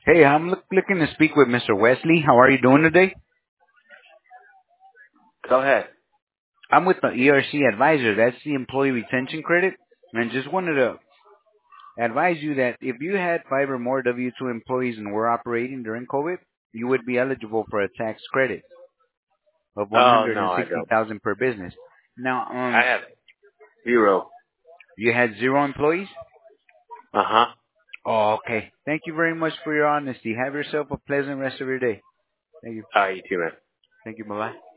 Hey, I'm looking to speak with Mr. Wesley. How are you doing today? Go ahead. I'm with the ERC Advisor. That's the Employee Retention Credit. And just wanted to advise you that if you had five or more W-2 employees and were operating during COVID, you would be eligible for a tax credit of Oh, no, I don't. 160,000 per business. Now, I have zero. you had zero employees? Uh-huh. Oh, okay. Thank you very much for your honesty. Have yourself a pleasant rest of your day. Thank you. All right, you too, man. Thank you. Bye-bye.